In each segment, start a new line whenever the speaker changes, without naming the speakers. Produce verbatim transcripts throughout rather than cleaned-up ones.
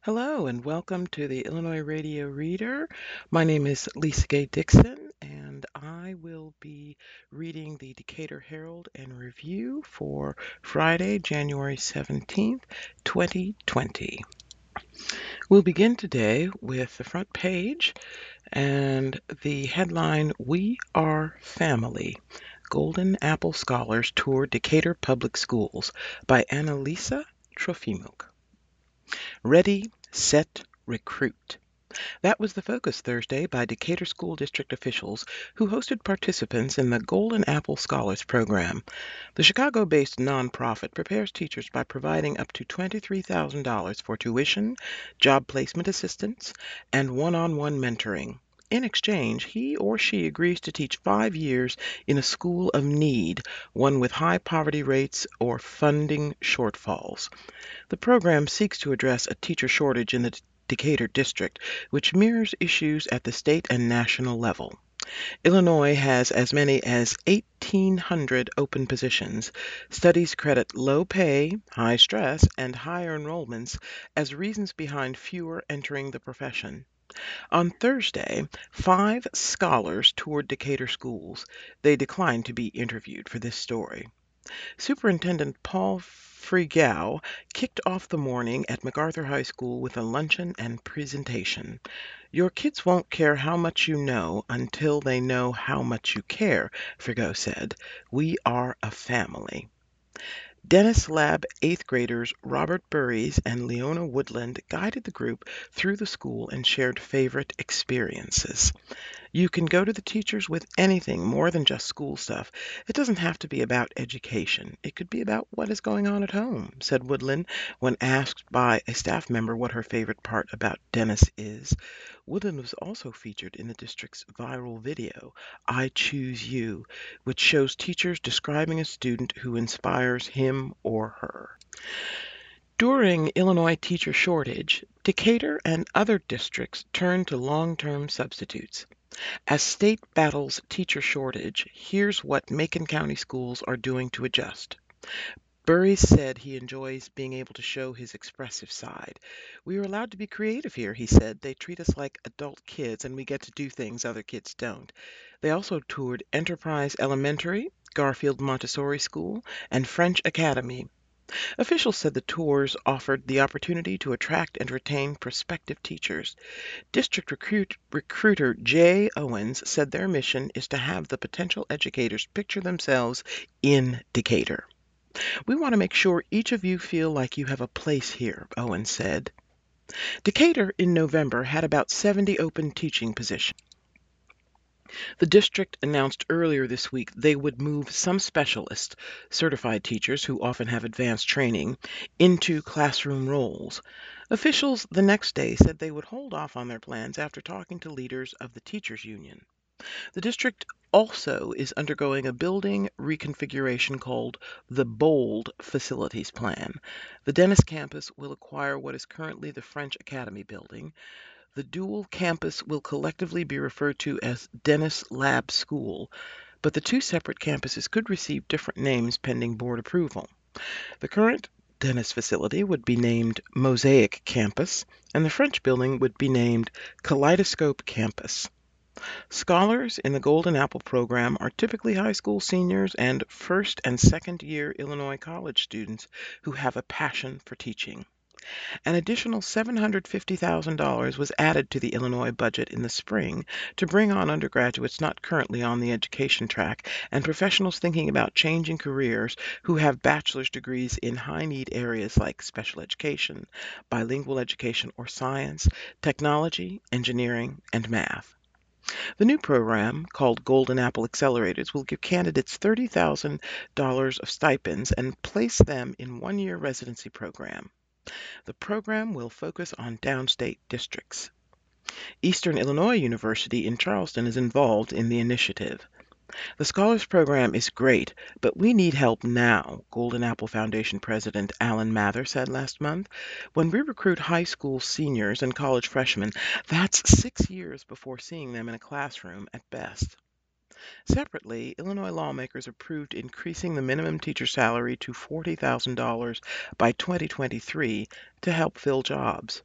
Hello and welcome to the Illinois Radio Reader. My name is Lisa Gay Dixon, and I will be reading the Decatur Herald and Review for Friday, January seventeenth, twenty twenty. We'll begin today with the front page and the headline, "We Are Family. Golden Apple Scholars Tour Decatur Public Schools" by Annalisa Trofimuk. Ready, set, recruit. That was the focus Thursday by Decatur School District officials who hosted participants in the Golden Apple Scholars Program. The Chicago-based nonprofit prepares teachers by providing up to twenty-three thousand dollars for tuition, job placement assistance, and one-on-one mentoring. In exchange, he or she agrees to teach five years in a school of need, one with high poverty rates or funding shortfalls. The program seeks to address a teacher shortage in the Decatur district, which mirrors issues at the state and national level. Illinois has as many as eighteen hundred open positions. Studies credit low pay, high stress, and higher enrollments as reasons behind fewer entering the profession. On Thursday, five scholars toured Decatur schools. They declined to be interviewed for this story. Superintendent Paul Fregow kicked off the morning at MacArthur High School with a luncheon and presentation. "Your kids won't care how much you know until they know how much you care," Fregow said. "We are a family." Dennis Lab eighth graders Robert Burries and Leona Woodland guided the group through the school and shared favorite experiences. "You can go to the teachers with anything more than just school stuff. It doesn't have to be about education. It could be about what is going on at home," said Woodland when asked by a staff member what her favorite part about Dennis is. Woodland was also featured in the district's viral video, "I Choose You," which shows teachers describing a student who inspires him or her. During Illinois teacher shortage, Decatur and other districts turned to long-term substitutes. As state battles teacher shortage, here's what Macon County schools are doing to adjust. Burry said he enjoys being able to show his expressive side. "We are allowed to be creative here," he said. "They treat us like adult kids, and we get to do things other kids don't." They also toured Enterprise Elementary, Garfield Montessori School, and French Academy. Officials said the tours offered the opportunity to attract and retain prospective teachers. District recruit, recruiter Jay Owens said their mission is to have the potential educators picture themselves in Decatur. "We want to make sure each of you feel like you have a place here," Owens said. Decatur in November had about seventy open teaching positions. The district announced earlier this week they would move some specialists, certified teachers who often have advanced training, into classroom roles. Officials the next day said they would hold off on their plans after talking to leaders of the teachers union. The district also is undergoing a building reconfiguration called the BOLD Facilities Plan. The Dennis campus will acquire what is currently the French Academy building. The dual campus will collectively be referred to as Dennis Lab School, but the two separate campuses could receive different names pending board approval. The current Dennis facility would be named Mosaic Campus, and the French building would be named Kaleidoscope Campus. Scholars in the Golden Apple program are typically high school seniors and first and second year Illinois college students who have a passion for teaching. An additional seven hundred fifty thousand dollars was added to the Illinois budget in the spring to bring on undergraduates not currently on the education track and professionals thinking about changing careers who have bachelor's degrees in high-need areas like special education, bilingual education or science, technology, engineering, and math. The new program, called Golden Apple Accelerators, will give candidates thirty thousand dollars of stipends and place them in one-year residency program. The program will focus on downstate districts. Eastern Illinois University in Charleston is involved in the initiative. "The Scholars Program is great, but we need help now," Golden Apple Foundation President Alan Mather said last month. "When we recruit high school seniors and college freshmen, that's six years before seeing them in a classroom at best." Separately, Illinois lawmakers approved increasing the minimum teacher salary to forty thousand dollars by twenty twenty-three to help fill jobs.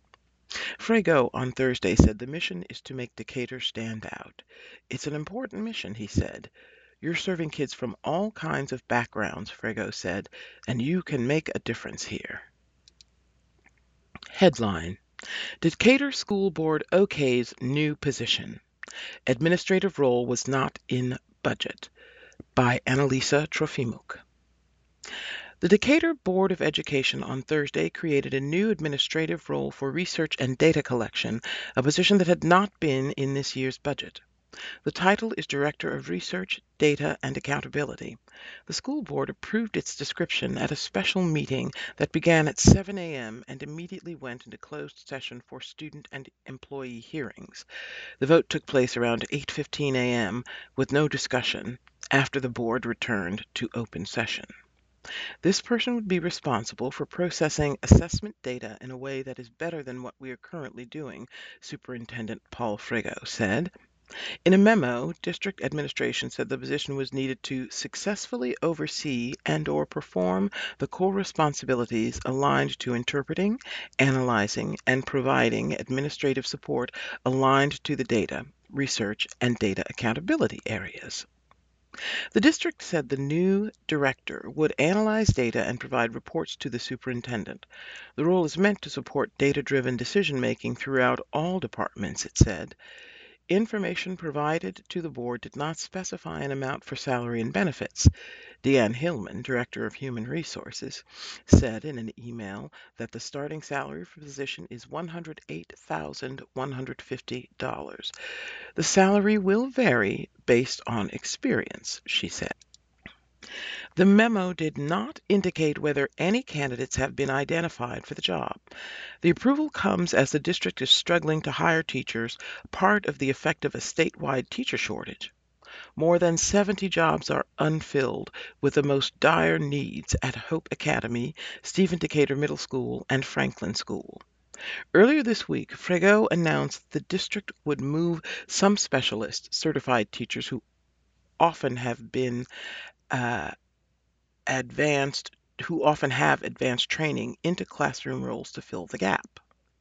Frago on Thursday said the mission is to make Decatur stand out. It's an important mission, he said. You're serving kids from all kinds of backgrounds, Frago said, and you can make a difference here. Headline: Decatur School Board okays new position. Administrative role was not in budget, by Annalisa Trofimuk. The Decatur Board of Education on Thursday created a new administrative role for research and data collection, a position that had not been in this year's budget. The title is Director of Research, Data, and Accountability. The school board approved its description at a special meeting that began at seven a m and immediately went into closed session for student and employee hearings. The vote took place around eight fifteen a m with no discussion after the board returned to open session. This person would be responsible for processing assessment data in a way that is better than what we are currently doing, Superintendent Paul Frago said. In a memo, district administration said the position was needed to successfully oversee and/or perform the core responsibilities aligned to interpreting, analyzing, and providing administrative support aligned to the data, research, and data accountability areas. The district said the new director would analyze data and provide reports to the superintendent. The role is meant to support data-driven decision-making throughout all departments, it said. Information provided to the board did not specify an amount for salary and benefits. Deanne Hillman, Director of Human Resources, said in an email that the starting salary for the position is one hundred eight thousand one hundred fifty dollars. The salary will vary based on experience, she said. The memo did not indicate whether any candidates have been identified for the job. The approval comes as the district is struggling to hire teachers, part of the effect of a statewide teacher shortage. More than seventy jobs are unfilled, with the most dire needs at Hope Academy, Stephen Decatur Middle School, and Franklin School. Earlier this week, Frago announced the district would move some specialists, certified teachers who often have been uh, advanced, who often have advanced training, into classroom roles to fill the gap.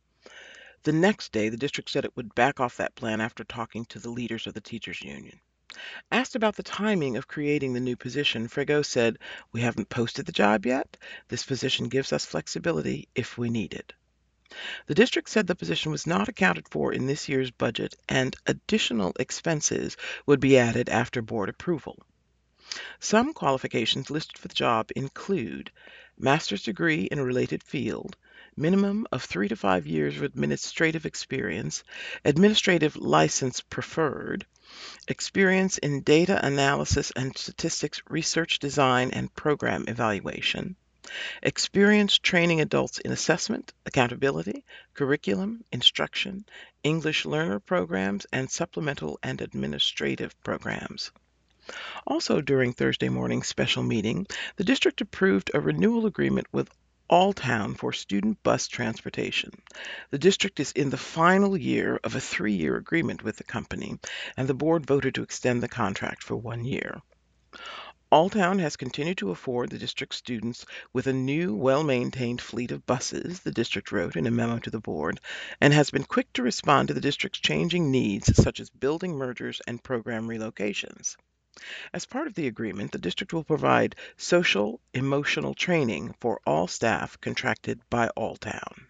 The next day, the district said it would back off that plan after talking to the leaders of the teachers union. Asked about the timing of creating the new position, Frago said, "We haven't posted the job yet. This position gives us flexibility if we need it." The district said the position was not accounted for in this year's budget and additional expenses would be added after board approval. Some qualifications listed for the job include master's degree in a related field, minimum of three to five years of administrative experience, administrative license preferred, experience in data analysis and statistics research design and program evaluation, experience training adults in assessment, accountability, curriculum, instruction, English learner programs, and supplemental and administrative programs. Also during Thursday morning's special meeting, the district approved a renewal agreement with Alltown for student bus transportation. The district is in the final year of a three-year agreement with the company, and the board voted to extend the contract for one year. Alltown has continued to afford the district students with a new, well-maintained fleet of buses, the district wrote in a memo to the board, and has been quick to respond to the district's changing needs, such as building mergers and program relocations. As part of the agreement, the district will provide social emotional training for all staff contracted by Alltown.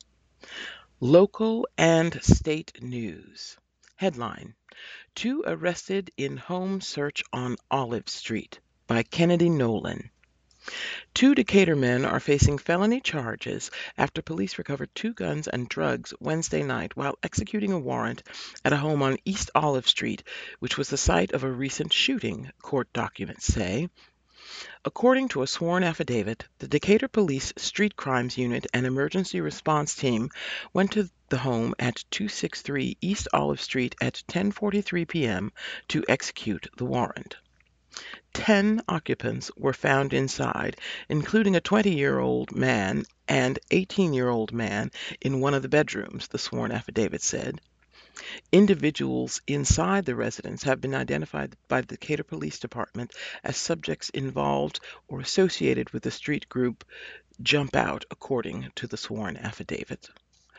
Local and state news. Headline: Two arrested in home search on Olive Street, by Kennedy Nolan. Two Decatur men are facing felony charges after police recovered two guns and drugs Wednesday night while executing a warrant at a home on East Olive Street, which was the site of a recent shooting, court documents say. According to a sworn affidavit, the Decatur Police Street Crimes Unit and Emergency Response Team went to the home at two sixty-three East Olive Street at ten forty-three p m to execute the warrant. Ten occupants were found inside, including a twenty-year-old man and eighteen-year-old man in one of the bedrooms, the sworn affidavit said. Individuals inside the residence have been identified by the Decatur Police Department as subjects involved or associated with the street group Jump Out, according to the sworn affidavit.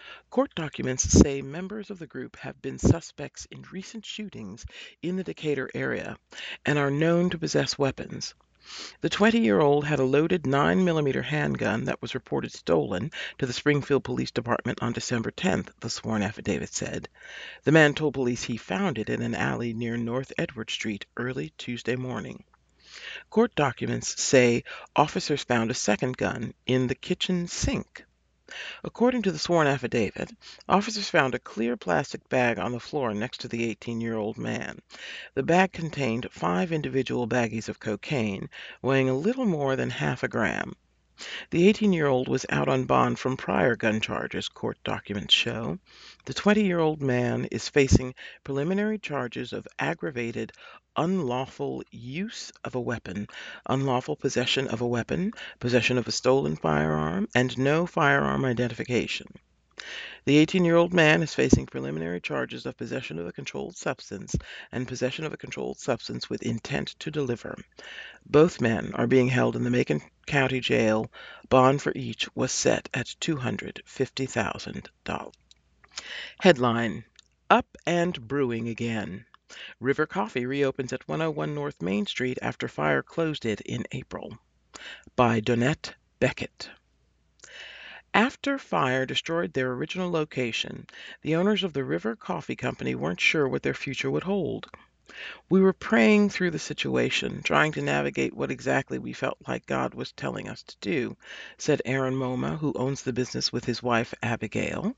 Court documents say members of the group have been suspects in recent shootings in the Decatur area and are known to possess weapons. The twenty-year-old had a loaded nine millimeter handgun that was reported stolen to the Springfield Police Department on December tenth, the sworn affidavit said. The man told police he found it in an alley near North Edward Street early Tuesday morning. Court documents say officers found a second gun in the kitchen sink. According to the sworn affidavit, officers found a clear plastic bag on the floor next to the eighteen-year-old man. The bag contained five individual baggies of cocaine, weighing a little more than half a gram. The eighteen-year-old was out on bond from prior gun charges, court documents show. The twenty-year-old man is facing preliminary charges of aggravated unlawful use of a weapon, unlawful possession of a weapon, possession of a stolen firearm, and no firearm identification. The eighteen-year-old man is facing preliminary charges of possession of a controlled substance and possession of a controlled substance with intent to deliver. Both men are being held in the Macon County Jail. Bond for each was set at two hundred fifty thousand dollars. Headline: Up and Brewing Again. River Coffee reopens at one oh one North Main Street after fire closed it in April. By Donette Beckett. After fire destroyed their original location, the owners of the River Coffee Company weren't sure what their future would hold. We were praying through the situation, trying to navigate what exactly we felt like God was telling us to do, said Aaron Moma, who owns the business with his wife Abigail.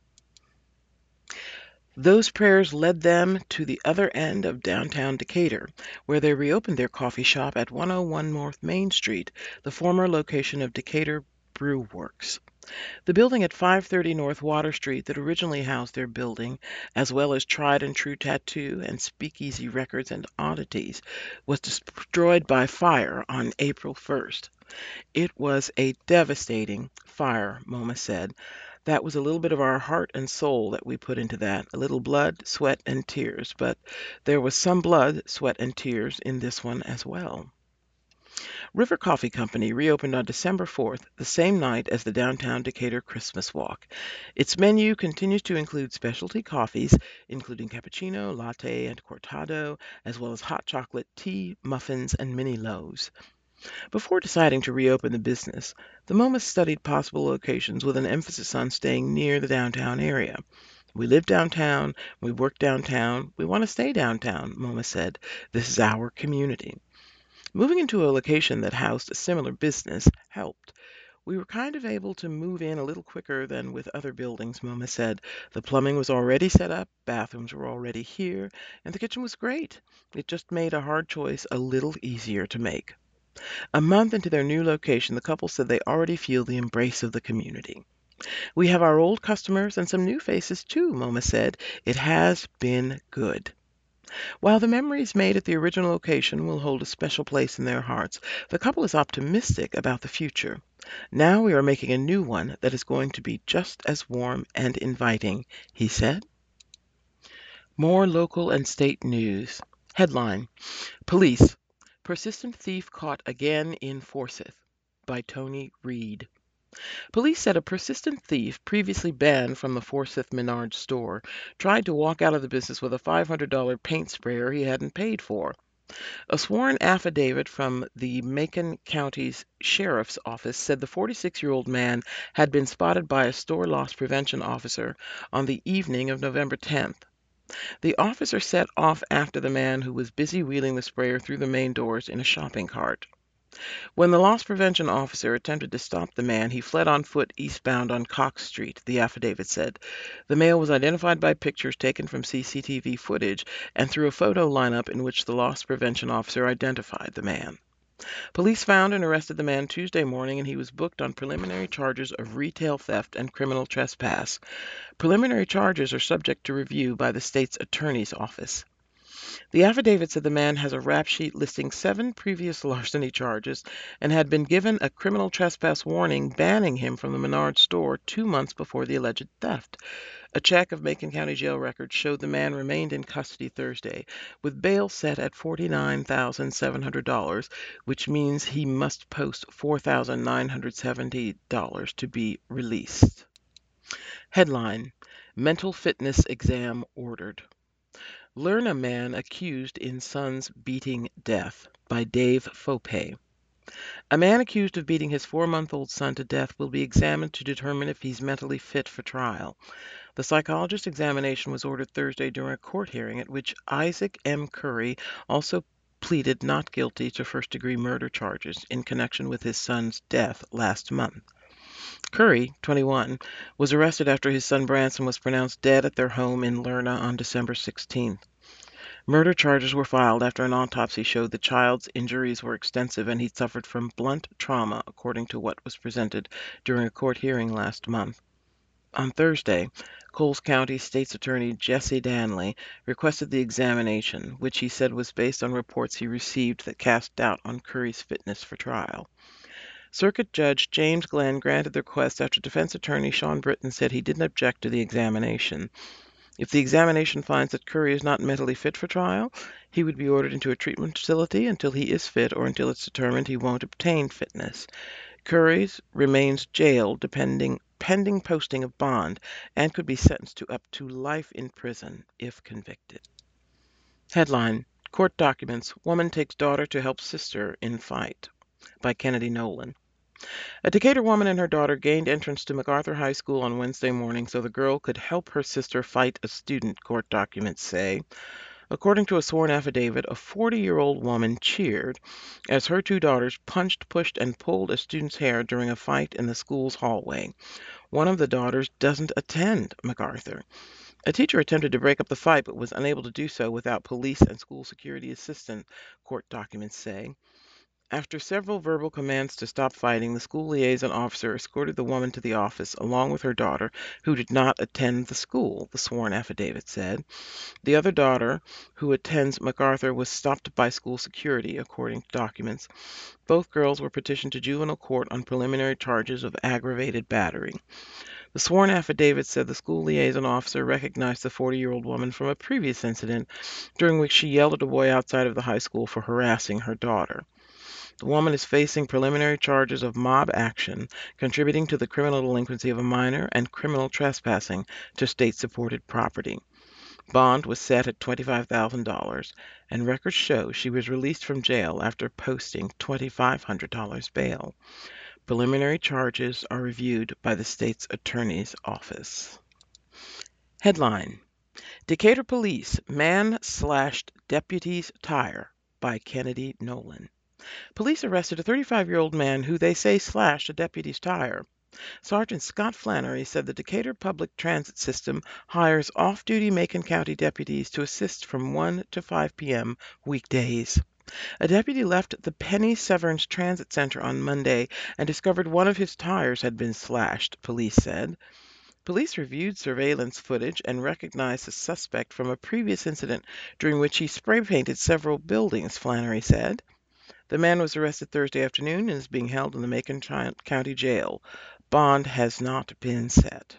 Those prayers led them to the other end of downtown Decatur, where they reopened their coffee shop at one oh one North Main Street, the former location of Decatur Brew Works. The building at five thirty North Water Street that originally housed their building, as well as Tried and True Tattoo and Speakeasy Records and Oddities, was destroyed by fire on April first. It was a devastating fire, Moma said. That was a little bit of our heart and soul that we put into that, a little blood, sweat, and tears, but there was some blood, sweat, and tears in this one as well. River Coffee Company reopened on December fourth, the same night as the downtown Decatur Christmas Walk. Its menu continues to include specialty coffees, including cappuccino, latte, and cortado, as well as hot chocolate, tea, muffins, and mini loaves. Before deciding to reopen the business, the Moma studied possible locations with an emphasis on staying near the downtown area. We live downtown, we work downtown, we want to stay downtown, Moma said. This is our community. Moving into a location that housed a similar business helped. We were kind of able to move in a little quicker than with other buildings, Moma said. The plumbing was already set up, bathrooms were already here, and the kitchen was great. It just made a hard choice a little easier to make. A month into their new location, the couple said they already feel the embrace of the community. We have our old customers and some new faces too, Moma said. It has been good. While the memories made at the original location will hold a special place in their hearts, the couple is optimistic about the future. Now we are making a new one that is going to be just as warm and inviting, he said. More local and state news. Headline: Police: Persistent thief caught again in Forsyth. By Tony Reed. Police said a persistent thief, previously banned from the Forsyth Menards store, tried to walk out of the business with a five hundred dollars paint sprayer he hadn't paid for. A sworn affidavit from the Macon County's Sheriff's Office said the forty-six-year-old man had been spotted by a store loss prevention officer on the evening of November tenth. The officer set off after the man, who was busy wheeling the sprayer through the main doors in a shopping cart. When the loss prevention officer attempted to stop the man, he fled on foot eastbound on Cox Street, the affidavit said. The male was identified by pictures taken from C C T V footage and through a photo lineup in which the loss prevention officer identified the man. Police found and arrested the man Tuesday morning, and he was booked on preliminary charges of retail theft and criminal trespass. Preliminary charges are subject to review by the state's attorney's office. The affidavit said the man has a rap sheet listing seven previous larceny charges and had been given a criminal trespass warning banning him from the Menards store two months before the alleged theft. A check of Macon County Jail records showed the man remained in custody Thursday, with bail set at forty-nine thousand seven hundred dollars, which means he must post four thousand nine hundred seventy dollars to be released. Headline: Mental fitness exam ordered. Lerna man accused in son's beating death, by Dave Fope. A man accused of beating his four-month-old son to death will be examined to determine if he's mentally fit for trial. The psychologist's examination was ordered Thursday during a court hearing at which Isaac M. Curry also pleaded not guilty to first-degree murder charges in connection with his son's death last month. Curry, twenty-one, was arrested after his son Branson was pronounced dead at their home in Lerna on December sixteenth. Murder charges were filed after an autopsy showed the child's injuries were extensive and he suffered from blunt trauma, according to what was presented during a court hearing last month. On Thursday, Coles County State's Attorney Jesse Danley requested the examination, which he said was based on reports he received that cast doubt on Curry's fitness for trial. Circuit Judge James Glenn granted the request after defense attorney Sean Britton said he didn't object to the examination. If the examination finds that Curry is not mentally fit for trial, he would be ordered into a treatment facility until he is fit or until it's determined he won't obtain fitness. Curry remains jailed depending, pending posting of bond and could be sentenced to up to life in prison if convicted. Headline: Court documents. Woman takes daughter to help sister in fight, by Kennedy Nolan. A Decatur woman and her daughter gained entrance to MacArthur High School on Wednesday morning so the girl could help her sister fight a student, court documents say. According to a sworn affidavit, a forty-year-old woman cheered as her two daughters punched, pushed, and pulled a student's hair during a fight in the school's hallway. One of the daughters doesn't attend MacArthur. A teacher attempted to break up the fight but was unable to do so without police and school security assistance, court documents say. After several verbal commands to stop fighting, the school liaison officer escorted the woman to the office along with her daughter, who did not attend the school, the sworn affidavit said. The other daughter, who attends MacArthur, was stopped by school security, according to documents. Both girls were petitioned to juvenile court on preliminary charges of aggravated battery. The sworn affidavit said the school liaison officer recognized the forty-year-old woman from a previous incident during which she yelled at a boy outside of the high school for harassing her daughter. The woman is facing preliminary charges of mob action, contributing to the criminal delinquency of a minor, and criminal trespassing to state-supported property. Bond was set at twenty-five thousand dollars, and records show she was released from jail after posting two thousand five hundred dollars bail. Preliminary charges are reviewed by the state's attorney's office. Headline: Decatur Police: Man slashed deputy's tire, by Kennedy Nolan. Police arrested a thirty-five-year-old man who they say slashed a deputy's tire. Sergeant Scott Flannery said the Decatur Public Transit System hires off-duty Macon County deputies to assist from one to five p m weekdays. A deputy left the Penny Severance Transit Center on Monday and discovered one of his tires had been slashed, police said. Police reviewed surveillance footage and recognized the suspect from a previous incident during which he spray-painted several buildings, Flannery said. The man was arrested Thursday afternoon and is being held in the Macon County Jail. Bond has not been set.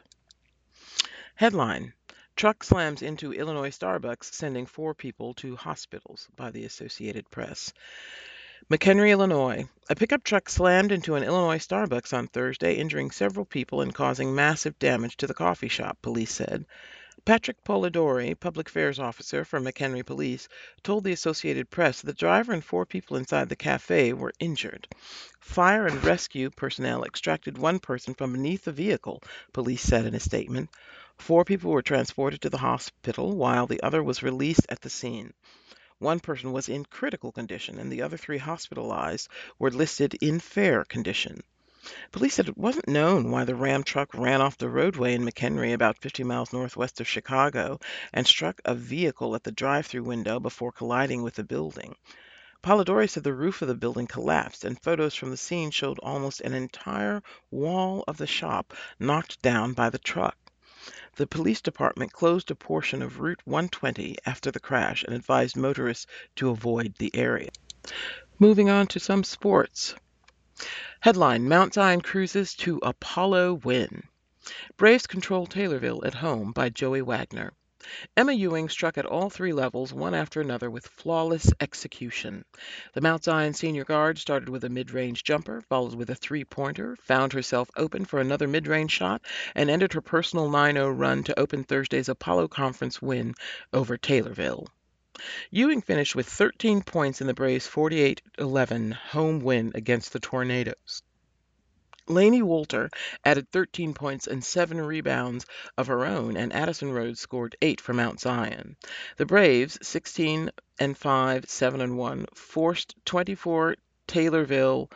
Headline: Truck slams into Illinois Starbucks, sending four people to hospitals, by the Associated Press. McHenry, Illinois. A pickup truck slammed into an Illinois Starbucks on Thursday, injuring several people and causing massive damage to the coffee shop, police said. Patrick Polidori, public affairs officer for McHenry Police, told the Associated Press that the driver and four people inside the cafe were injured. Fire and rescue personnel extracted one person from beneath the vehicle, police said in a statement. Four people were transported to the hospital, while the other was released at the scene. One person was in critical condition, and the other three hospitalized were listed in fair condition. Police said it wasn't known why the Ram truck ran off the roadway in McHenry, about fifty miles northwest of Chicago, and struck a vehicle at the drive-through window before colliding with the building. Polidori said the roof of the building collapsed, and photos from the scene showed almost an entire wall of the shop knocked down by the truck. The police department closed a portion of Route one twenty after the crash and advised motorists to avoid the area. Moving on to some sports. Headline: Mount Zion cruises to Apollo win. Braves control Taylorville at home, by Joey Wagner. Emma Ewing struck at all three levels, one after another, with flawless execution. The Mount Zion senior guard started with a mid-range jumper, followed with a three-pointer, found herself open for another mid-range shot, and ended her personal nine oh run to open Thursday's Apollo Conference win over Taylorville. Ewing finished with thirteen points in the Braves' forty-eight eleven home win against the Tornadoes. Lainey Wolter added thirteen points and seven rebounds of her own, and Addison Rhodes scored eight for Mount Zion. The Braves, sixteen and five, seven and one, forced twenty-four Taylorville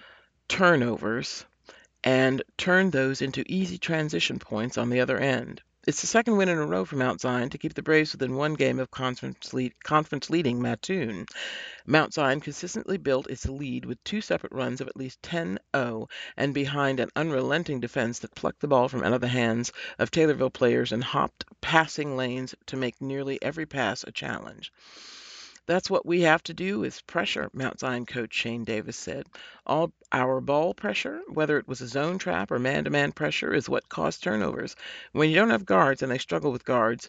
turnovers and turned those into easy transition points on the other end. It's the second win in a row for Mount Zion to keep the Braves within one game of conference, lead, conference leading Mattoon. Mount Zion consistently built its lead with two separate runs of at least ten oh and behind an unrelenting defense that plucked the ball from out of the hands of Taylorville players and hopped passing lanes to make nearly every pass a challenge. That's what we have to do is pressure, Mount Zion coach Shane Davis said. All our ball pressure, whether it was a zone trap or man-to-man pressure, is what caused turnovers. When you don't have guards and they struggle with guards,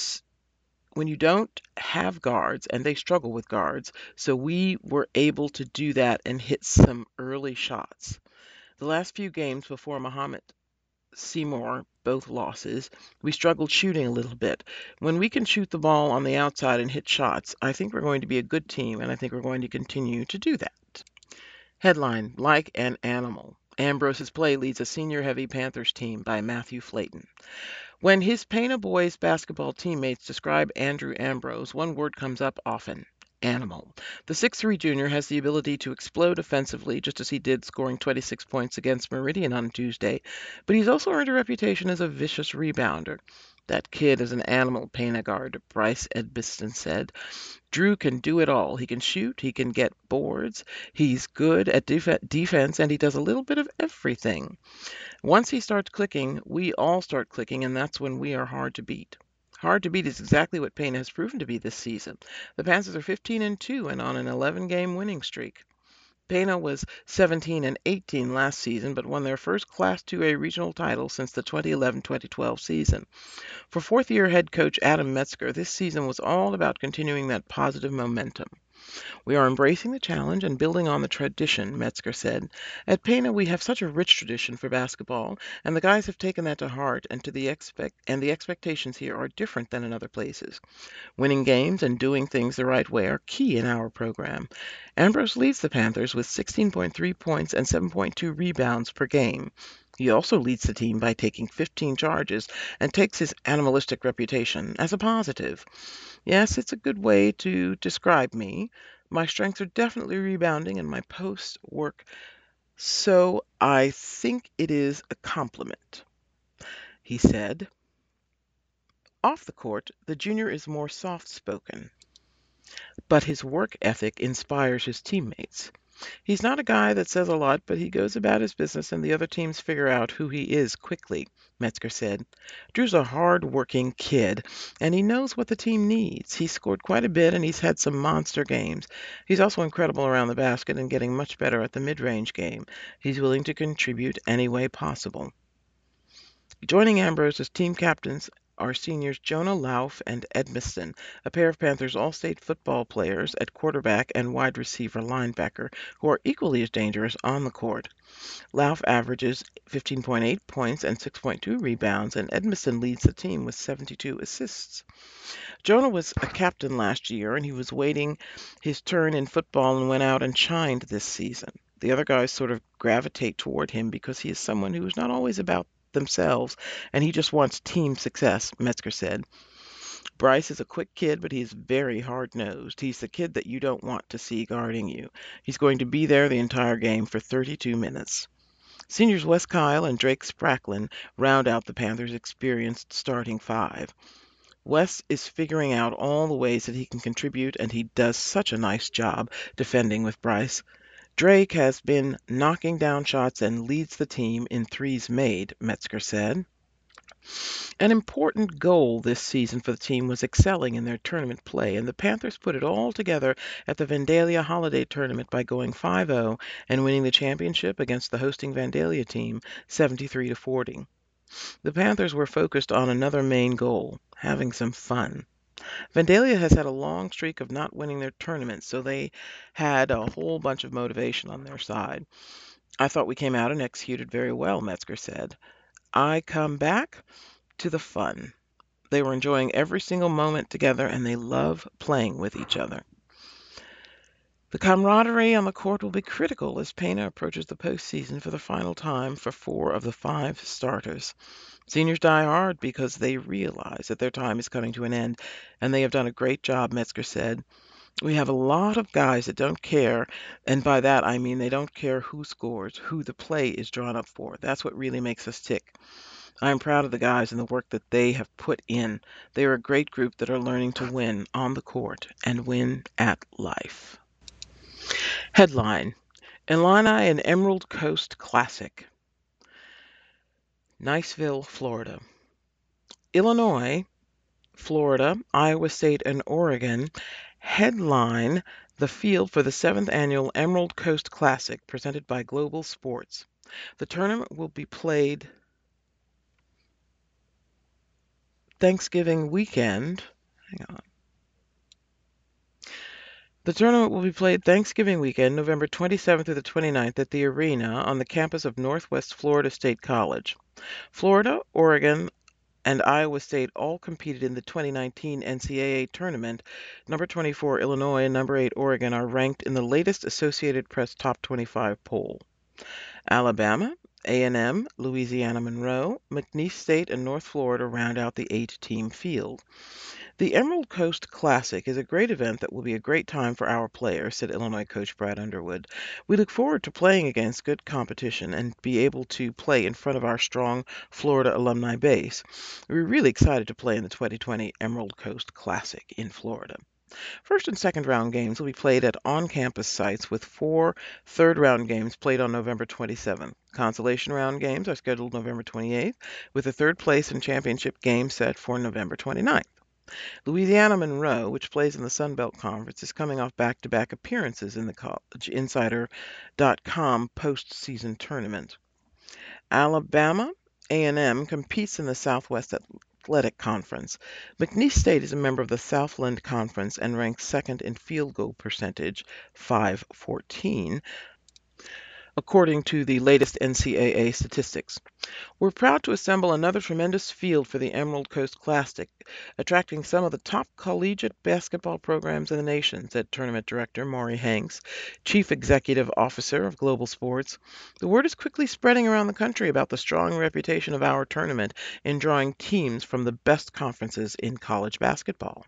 when you don't have guards and they struggle with guards, so we were able to do that and hit some early shots. The last few games before Muhammad Seymour, both losses, we struggled shooting a little bit. When we can shoot the ball on the outside and hit shots, I think we're going to be a good team, and I think we're going to continue to do that. Headline, Like an Animal. Ambrose's play leads a senior-heavy Panthers team by Matthew Flayton. When his Pana boys basketball teammates describe Andrew Ambrose, one word comes up often: animal. The six three junior has the ability to explode offensively, just as he did scoring twenty-six points against Meridian on Tuesday, but he's also earned a reputation as a vicious rebounder. That kid is an animal, Pana guard Bryce Edmiston said. Drew can do it all. He can shoot, he can get boards, he's good at def- defense, and he does a little bit of everything. Once he starts clicking, we all start clicking, and that's when we are hard to beat. Hard to beat is exactly what Pana has proven to be this season. The Panthers are fifteen and two and on an eleven-game winning streak. Pana was seventeen and eighteen last season, but won their first Class two A regional title since the twenty eleven twenty twelve season. For fourth-year head coach Adam Metzger, this season was all about continuing that positive momentum. We are embracing the challenge and building on the tradition, Metzger said. At Pana, we have such a rich tradition for basketball, and the guys have taken that to heart, and to the expect and the expectations here are different than in other places. Winning games and doing things the right way are key in our program. Ambrose leads the Panthers with sixteen point three points and seven point two rebounds per game. He also leads the team by taking fifteen charges and takes his animalistic reputation as a positive. Yes, it's a good way to describe me. My strengths are definitely rebounding and my post work, so I think it is a compliment, he said. Off the court, the junior is more soft-spoken, but his work ethic inspires his teammates. He's not a guy that says a lot, but he goes about his business and the other teams figure out who he is quickly, Metzger said. Drew's a hard-working kid, and he knows what the team needs. He's scored quite a bit, and he's had some monster games. He's also incredible around the basket and getting much better at the mid-range game. He's willing to contribute any way possible. Joining Ambrose as team captains are seniors Jonah Lauf and Edmiston, a pair of Panthers All-State football players at quarterback and wide receiver linebacker, who are equally as dangerous on the court. Lauf averages fifteen point eight points and six point two rebounds, and Edmiston leads the team with seventy-two assists. Jonah was a captain last year, and he was waiting his turn in football and went out and shined this season. The other guys sort of gravitate toward him because he is someone who is not always about themselves, and he just wants team success, Metzger said. Bryce is a quick kid, but he's very hard-nosed. He's the kid that you don't want to see guarding you. He's going to be there the entire game for thirty-two minutes. Seniors Wes Kyle and Drake Spracklin round out the Panthers' experienced starting five. Wes is figuring out all the ways that he can contribute, and he does such a nice job defending with Bryce. Drake has been knocking down shots and leads the team in threes made, Metzger said. An important goal this season for the team was excelling in their tournament play, and the Panthers put it all together at the Vandalia Holiday Tournament by going five oh and winning the championship against the hosting Vandalia team seventy-three to forty. The Panthers were focused on another main goal, having some fun. Vandalia has had a long streak of not winning their tournaments, so they had a whole bunch of motivation on their side. I thought we came out and executed very well, Metzger said. I come back to the fun. They were enjoying every single moment together, and they love playing with each other. The camaraderie on the court will be critical as Pena approaches the postseason for the final time for four of the five starters. Seniors die hard because they realize that their time is coming to an end, and they have done a great job, Metzger said. We have a lot of guys that don't care, and by that I mean they don't care who scores, who the play is drawn up for. That's what really makes us tick. I am proud of the guys and the work that they have put in. They are a great group that are learning to win on the court and win at life. Headline: Illini and Emerald Coast Classic. Niceville, Florida. Illinois, Florida, Iowa State, and Oregon headline the field for the seventh Annual Emerald Coast Classic presented by Global Sports. The tournament will be played Thanksgiving weekend. Hang on. The tournament will be played Thanksgiving weekend, November twenty-seventh through the twenty-ninth, at the arena on the campus of Northwest Florida State College. Florida, Oregon, and Iowa State all competed in the twenty nineteen N C double A tournament. Number twenty-four, Illinois, and number eight, Oregon, are ranked in the latest Associated Press Top twenty-five poll. Alabama, A and M, Louisiana Monroe, McNeese State, and North Florida round out the eight-team field. The Emerald Coast Classic is a great event that will be a great time for our players, said Illinois coach Brad Underwood. We look forward to playing against good competition and be able to play in front of our strong Florida alumni base. We're really excited to play in the twenty twenty Emerald Coast Classic in Florida. First and second round games will be played at on-campus sites, with four third round games played on November twenty-seventh. Consolation round games are scheduled November twenty-eighth, with the third place and championship game set for November twenty-ninth. Louisiana Monroe, which plays in the Sun Belt Conference, is coming off back-to-back appearances in the college insider dot com postseason tournament. Alabama A and M competes in the Southwest Athletic Conference. McNeese State is a member of the Southland Conference and ranks second in field goal percentage, five fourteen, according to the latest N C double A statistics. We're proud to assemble another tremendous field for the Emerald Coast Classic, attracting some of the top collegiate basketball programs in the nation, said Tournament Director Maury Hanks, Chief Executive Officer of Global Sports. The word is quickly spreading around the country about the strong reputation of our tournament in drawing teams from the best conferences in college basketball.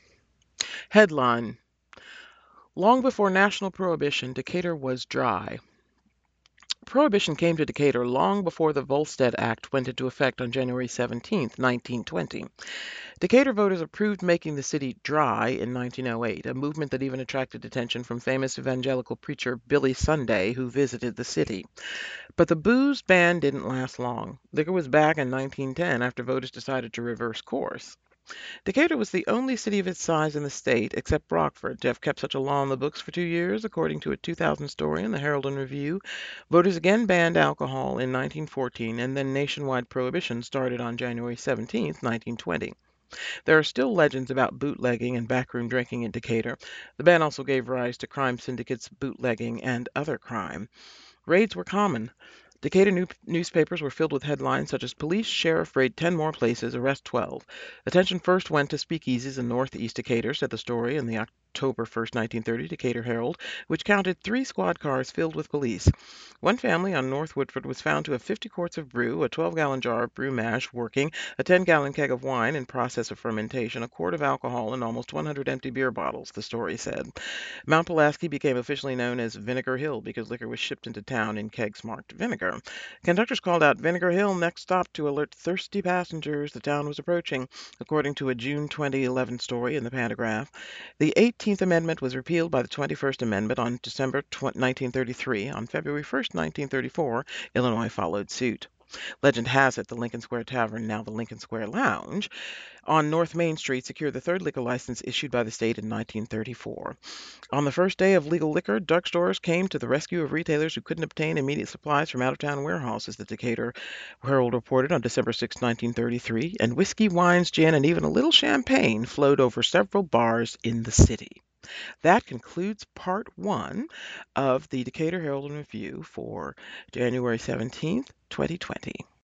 Headline: Long before national prohibition, Decatur was dry. Prohibition came to Decatur long before the Volstead Act went into effect on January seventeenth, nineteen twenty. Decatur voters approved making the city dry in nineteen oh eight, a movement that even attracted attention from famous evangelical preacher Billy Sunday, who visited the city. But the booze ban didn't last long. Liquor was back in nineteen ten after voters decided to reverse course. Decatur was the only city of its size in the state, except Rockford, to have kept such a law in the books for two years, according to a two thousand story in the Herald and Review. Voters again banned alcohol in nineteen fourteen, and then nationwide prohibition started on January seventeenth, nineteen twenty. There are still legends about bootlegging and backroom drinking in Decatur. The ban also gave rise to crime syndicates, bootlegging, and other crime. Raids were common. Decatur new- newspapers were filled with headlines such as "Police Sheriff Raid ten More Places, Arrest twelve." Attention first went to speakeasies in northeast Decatur, said the story in the October first, nineteen thirty Decatur Herald, which counted three squad cars filled with police. One family on North Woodford was found to have fifty quarts of brew, a twelve-gallon jar of brew mash working, a ten-gallon keg of wine in process of fermentation, a quart of alcohol, and almost one hundred empty beer bottles, the story said. Mount Pulaski became officially known as Vinegar Hill because liquor was shipped into town in kegs marked vinegar. Conductors called out "Vinegar Hill, next stop," to alert thirsty passengers the town was approaching, according to a June twenty eleven story in the Pantagraph. The eighteenth Amendment was repealed by the twenty-first Amendment on December nineteen thirty-three. On February first, nineteen thirty-four, Illinois followed suit. Legend has it the Lincoln Square Tavern, now the Lincoln Square Lounge, on North Main Street secured the third liquor license issued by the state in nineteen thirty-four. On the first day of legal liquor, drugstores came to the rescue of retailers who couldn't obtain immediate supplies from out-of-town warehouses, the Decatur Herald reported on December sixth, nineteen thirty-three, and whiskey, wines, gin, and even a little champagne flowed over several bars in the city. That concludes part one of the Decatur Herald and Review for January seventeenth, twenty twenty.